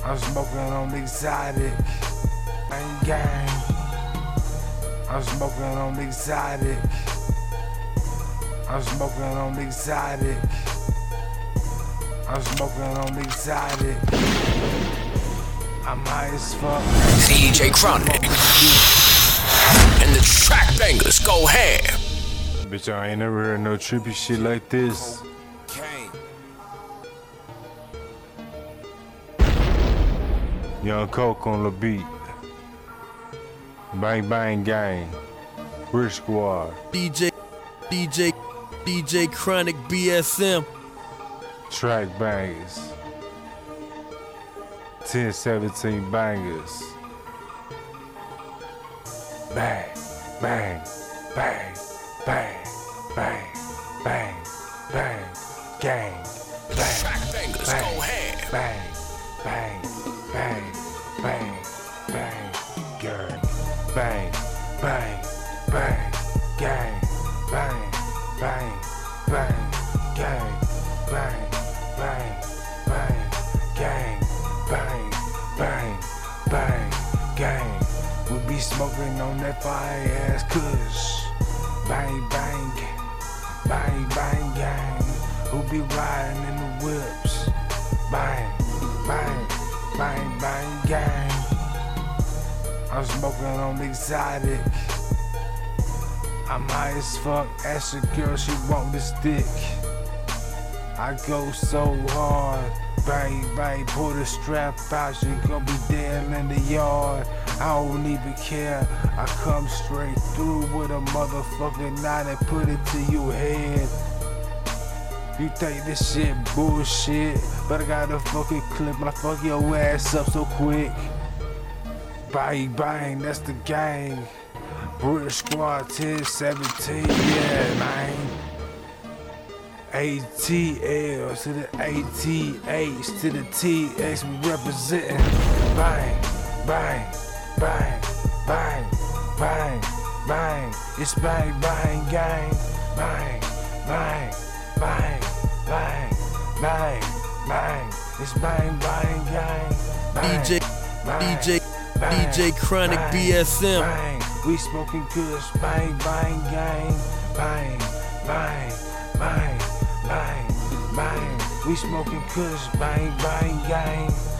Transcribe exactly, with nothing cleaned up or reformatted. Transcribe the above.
I'm smoking on exotic, bang gang. I'm smoking on exotic. I'm smoking on exotic. I'm smoking on exotic. I'm high as fuck. D J Chronic and the track bangers go ham. Bitch, I ain't never heard no trippy shit like this. Young Coke on the beat. Bang bang gang. Rich Squad. D J, D J, D J Chronic B S M. Track bangers. ten seventeen bangers. Bang, bang, bang, bang, bang, bang, bang, gang, bang, Track bangers bang, go ham. bang, bang, bang, bang, bang, gang, bang, bang, bang, gang, bang, bang, bang, gang, bang, bang, bang, gang, bang, bang, bang, gang. We be smoking on that fire ass kush. Bang, bang, bang, bang, gang. Who be riding in the whips? Bang, bang, bang, bang, gang. I'm smoking on exotic. I'm high as fuck. Ask a girl, she want this dick. I go so hard. Bang, bang, pull the strap out. She gon' be dead in the yard. I don't even care. I come straight through with a motherfucking nine and put it to your head. You think this shit bullshit, but I got a fucking clip and I fuck your ass up so quick. Bang, bang, that's the gang. British Squad ten seventeen, yeah, man. A T L to the A T H to the T X, we representing. Bang, bang, bang, bang, bang, bang. It's bang, bang, gang. Bang, bang, bang, bang, bang, bang. It's bang, bang, gang. Bang, D J, bang, D J, bang, D J Chronic bang, B S M. Bang, we smoking kush. Bang, bang, gang. Bang, bang, bang, bang, bang. We smoking kush. Bang, bang, gang.